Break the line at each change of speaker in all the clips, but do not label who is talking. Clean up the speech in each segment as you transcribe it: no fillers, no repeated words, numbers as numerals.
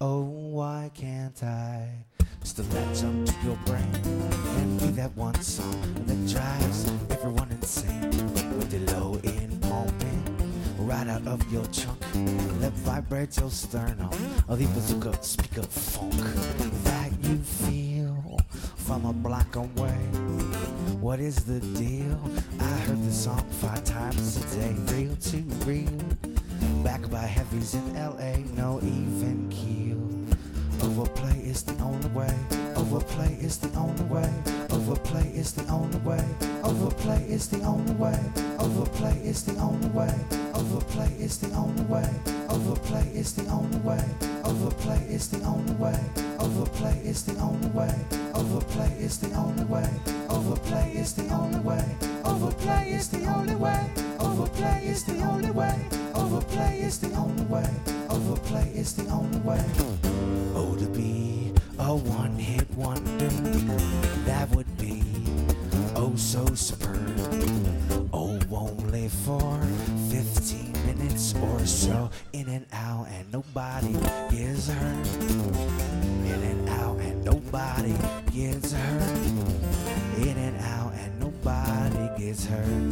Oh, why can't I just to latch onto your brain and be that one song that drives everyone insane with the low end pumping right out of your trunk that vibrates your sternum or the bazooka speaker funk that you feel from a block away. What is the deal? I heard the song 5 times a day. Real to real, backed by heavies in LA, no even keel. Overplay is the only way. Overplay is the only way. Overplay is the only way. Overplay is the only way. Overplay is the only way. Overplay is the only way. Overplay is the only way. Overplay is the only way. Overplay is the only way. Overplay is the only way. Overplay is the only way. Overplay is the only way. Overplay is the only way. Overplay is the only way. Overplay is the only way. Oh, to be a one-hit wonder, that would be oh so superb. Oh, only for 15 minutes or so, in and out and nobody gets hurt. In and out and nobody gets hurt. In and out and nobody gets hurt.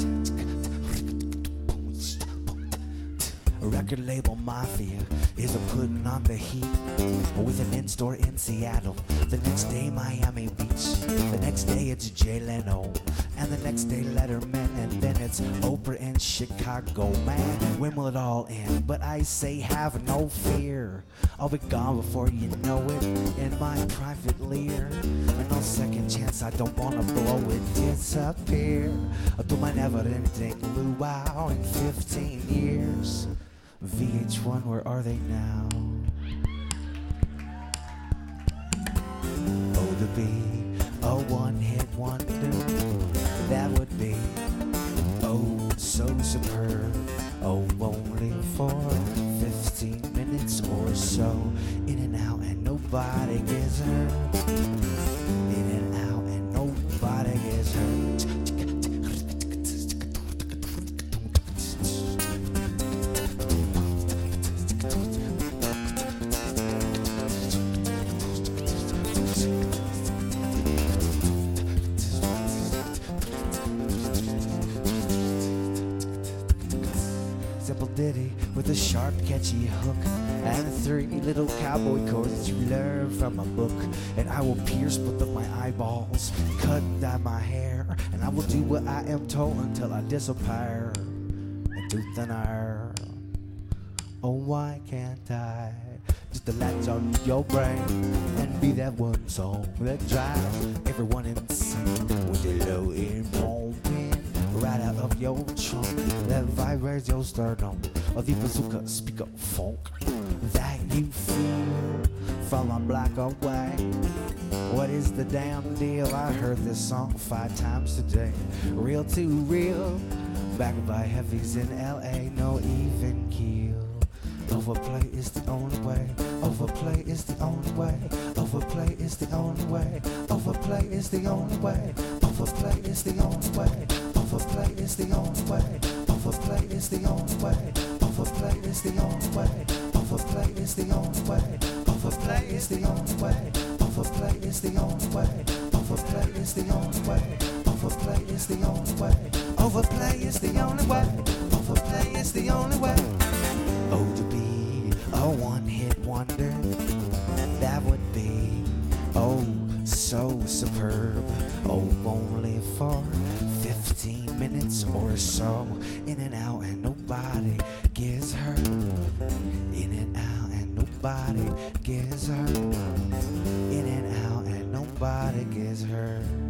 Record label mafia is a putting on the heat with an in-store in Seattle. The next day Miami Beach. The next day it's Jay Leno. And the next day Letterman. And then it's Oprah in Chicago. Man, when will it all end? But I say have no fear. I'll be gone before you know it in my private Lear. And no second chance, I don't wanna blow it, disappear to my never-ending luau in 15 years. VH1, where are they now? Oh, to be a one-hit wonder, that would be oh so superb. Oh, only for 15 minutes or so, in and out and nobody gets hurt. In and out and nobody gets hurt. Simple ditty with a sharp, catchy hook and 3 little cowboy chords you learn from a book. And I will pierce both of my eyeballs, cut dye my hair, and I will do what I am told until I disappear in tooth and hair. Oh, why can't I just to latch on your brain and be that one song that drives everyone insane with the low end pumping right out of your trunk that vibrates your sternum or the bazooka speaker funk that you feel from a block away. What is the damn deal? I heard this song 5 times today. Real to real, backed by heavies in LA, no even keel. Overplay is the only way. Overplay is the only way. Overplay is the only way. Overplay is the only way. Overplay is the only way. Overplay is the only way. Overplay is the only way. Overplay is the only way. Overplay is the only way. Overplay is the only way. Overplay is the only way. Overplay is the only way. Overplay is the only way. Overplay is the only way. Overplay is the only way. Oh, to be a one-hit wonder, that would be oh so superb. Oh, only for 15 minutes or so, in and out and nobody gets hurt. In and out and nobody gets hurt. In and out and nobody gets hurt.